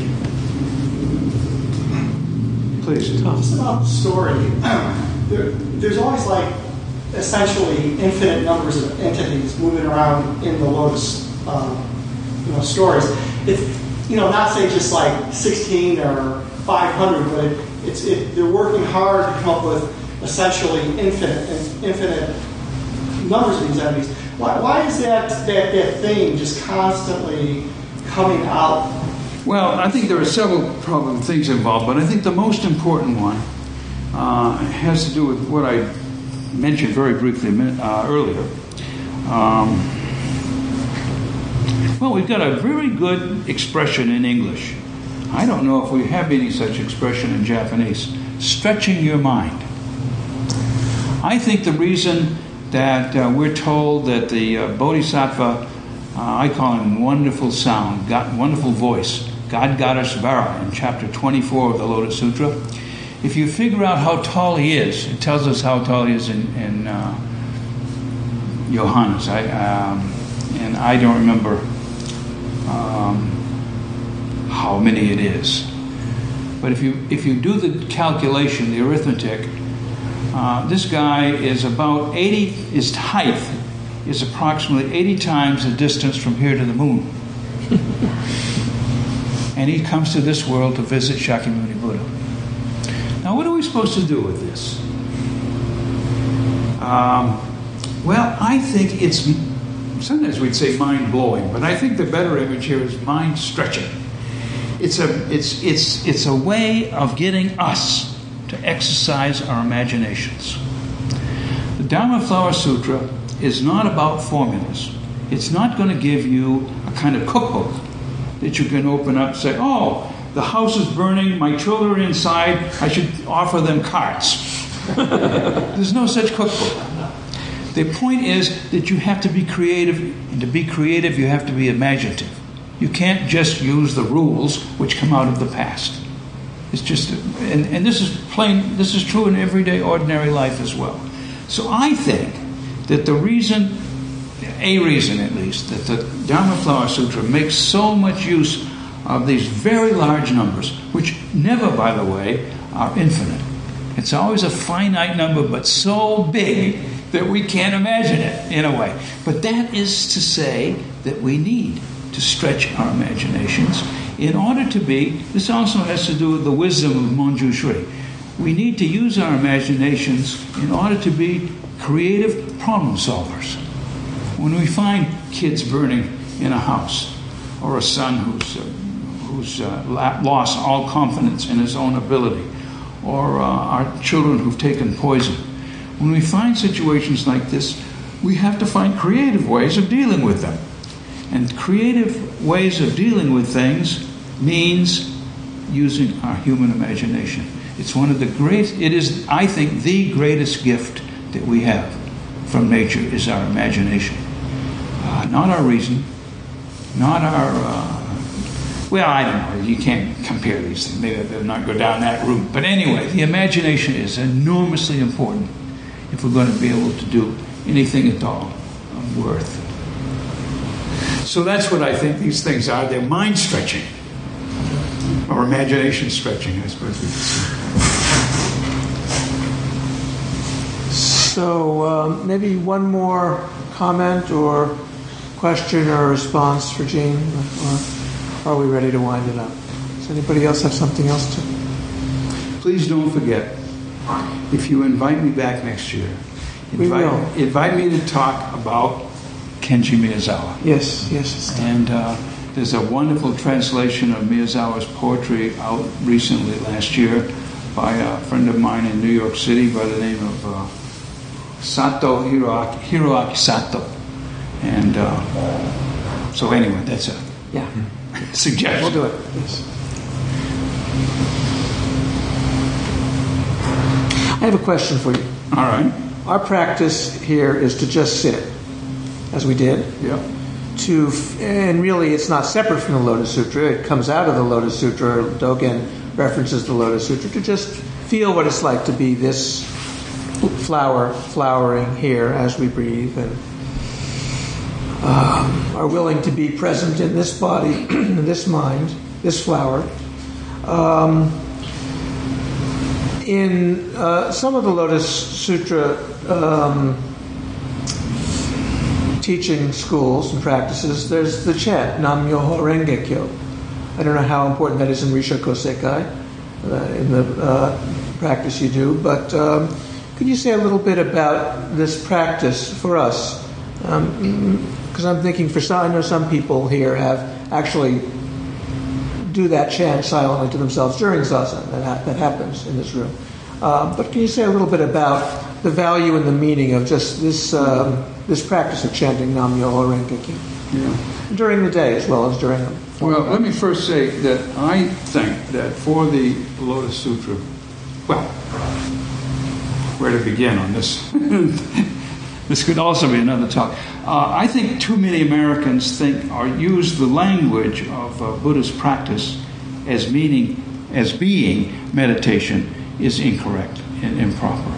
you. Please, Tom. Just about the story. There, there's always like essentially infinite numbers of entities moving around in the Lotus, um, you know, stories. It's, you know, not say just like sixteen or five hundred, but it, it's it, they're working hard to come up with essentially infinite infinite numbers of these entities. Why, why is that, that that thing just constantly coming out? Well, I think there are several problem things involved, but I think the most important one uh, has to do with what I mentioned very briefly a minute, uh, earlier. Um, well, we've got a very good expression in English. I don't know if we have any such expression in Japanese. Stretching your mind. I think the reason that uh, we're told that the uh, Bodhisattva, uh, I call him wonderful sound, got wonderful voice, Gadgadasvara in chapter twenty-four of the Lotus Sutra. If you figure out how tall he is, it tells us how tall he is in, in uh, Johannes. I, um, and I don't remember um, how many it is. But if you if you do the calculation, the arithmetic, uh, this guy is about eighty, his height is approximately eighty times the distance from here to the moon. And he comes to this world to visit Shakyamuni Buddha. Now, what are we supposed to do with this? Um, well, I think it's, sometimes we'd say mind-blowing, but I think the better image here is mind-stretching. It's a, it's, it's, it's a way of getting us to exercise our imaginations. The Dharma Flower Sutra is not about formulas. It's not going to give you a kind of cookbook that you can open up and say, oh, the house is burning, my children are inside, I should offer them carts. There's no such cookbook. The point is that you have to be creative, and to be creative you have to be imaginative. You can't just use the rules which come out of the past. It's just, and, and this is plain, this is true in everyday ordinary life as well. So I think that the reason, a reason at least, that the Dharma Flower Sutra makes so much use of these very large numbers, which never, by the way, are infinite. It's always a finite number, but so big that we can't imagine it in a way. But that is to say that we need to stretch our imaginations in order to be, this also has to do with the wisdom of Manjushri. We need to use our imaginations in order to be creative problem solvers. When we find kids burning in a house, or a son who's, uh, who's uh, lost all confidence in his own ability, or uh, our children who've taken poison, when we find situations like this, we have to find creative ways of dealing with them. And creative ways of dealing with things means using our human imagination. It's one of the great, it is, I think, the greatest gift that we have from nature is our imagination. Uh, not our reason, not our, uh, well, I don't know, you can't compare these things. Maybe I better not go down that route. But anyway, the imagination is enormously important if we're going to be able to do anything at all of worth. So that's what I think these things are. They're mind stretching, or imagination stretching, I suppose we could say. So um, maybe one more comment or question or response for Gene, or are we ready to wind it up? Does anybody else have something else to? Please don't forget, if you invite me back next year, We will. invite, invite me to talk about Kenji Miyazawa. Yes, yes. And uh, there's a wonderful translation of Miyazawa's poetry out recently last year by a friend of mine in New York City by the name of uh, Sato Hiroaki, Hiroaki Sato. And uh, so anyway, that's a Yeah. suggestion. We'll do it. Yes. I have a question for you. All right. Our practice here is to just sit, as we did. Yeah. To and really, it's not separate from the Lotus Sutra. It comes out of the Lotus Sutra. Dogen references the Lotus Sutra to just feel what it's like to be this flower flowering here as we breathe, and uh, are willing to be present in this body, in this mind, this flower. Um, in uh, some of the Lotus Sutra um, teaching schools and practices, there's the chant, Nam Myoho Renge Kyo. I don't know how important that is in Risha Kosekai, uh, in the uh, practice you do, but um, could you say a little bit about this practice for us? Because um, I'm thinking for some, I know some people here have actually do that chant silently to themselves during zazen. That, ha- that happens in this room. Uh, but can you say a little bit about the value and the meaning of just this um, this practice of chanting Nam Myoho Renge Kyo? Yeah. During the day as well as during the Well, let me first say that I think that for the Lotus Sutra, well, where to begin on this? This could also be another talk. Uh, I think too many Americans think or use the language of uh, Buddhist practice as meaning, as being meditation is incorrect and improper.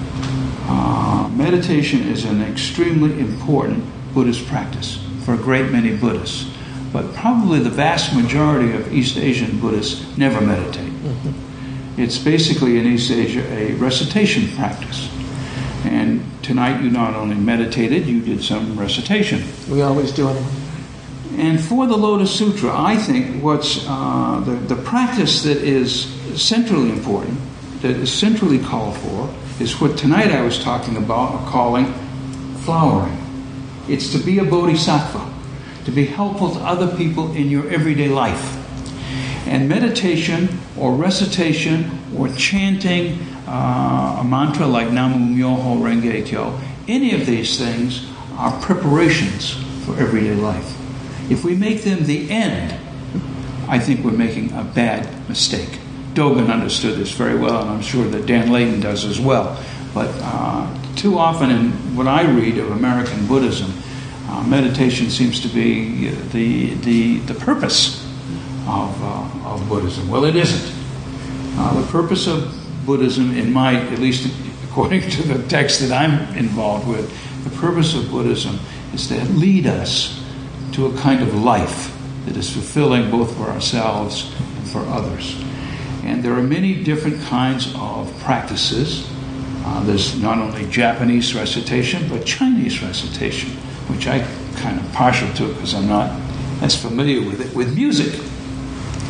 Uh, meditation is an extremely important Buddhist practice for a great many Buddhists. But probably the vast majority of East Asian Buddhists never meditate. Mm-hmm. It's basically in East Asia a recitation practice. And tonight you not only meditated, you did some recitation. We always do it. And for the Lotus Sutra, I think what's uh, the, the practice that is centrally important, that is centrally called for, is what tonight I was talking about, calling flowering. It's to be a bodhisattva, to be helpful to other people in your everyday life. And meditation or recitation or chanting uh, a mantra like Namu Myoho Renge Kyo, any of these things are preparations for everyday life. If we make them the end, I think we're making a bad mistake. Dogen understood this very well, and I'm sure that Dan Layton does as well. But uh, too often in what I read of American Buddhism, Uh, meditation seems to be the the, the purpose of, uh, of Buddhism. Well, it isn't. Uh, the purpose of Buddhism, in my, at least according to the text that I'm involved with, the purpose of Buddhism is to lead us to a kind of life that is fulfilling both for ourselves and for others. And there are many different kinds of practices. Uh, there's not only Japanese recitation, but Chinese recitation, which I kind of partial to because I'm not as familiar with it, with music.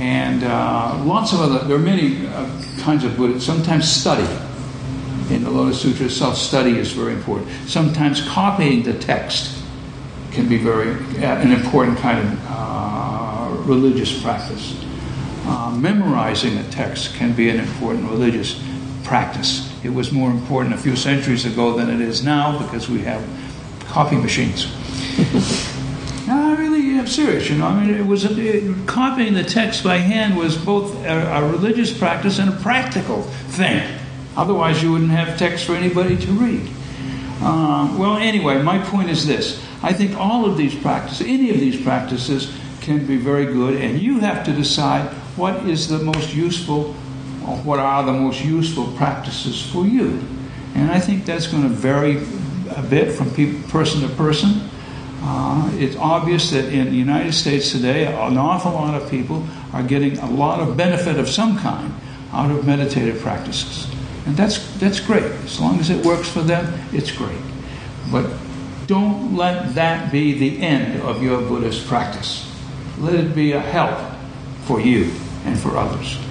And uh, lots of other, there are many uh, kinds of Buddhism. Sometimes study. In the Lotus Sutra, self-study is very important. Sometimes copying the text can be very uh, an important kind of uh, religious practice. Uh, memorizing a text can be an important religious practice. It was more important a few centuries ago than it is now because we have copy machines. No, I really am serious. You know, I mean, it was a, it, copying the text by hand was both a, a religious practice and a practical thing. Otherwise, you wouldn't have text for anybody to read. Uh, well, anyway, my point is this. I think all of these practices, any of these practices, can be very good, and you have to decide what is the most useful, or what are the most useful practices for you. And I think that's going to vary a bit from people, person to person. Uh, it's obvious that in the United States today, an awful lot of people are getting a lot of benefit of some kind out of meditative practices. And that's that's great. As long as it works for them, it's great. But don't let that be the end of your Buddhist practice. Let it be a help for you and for others.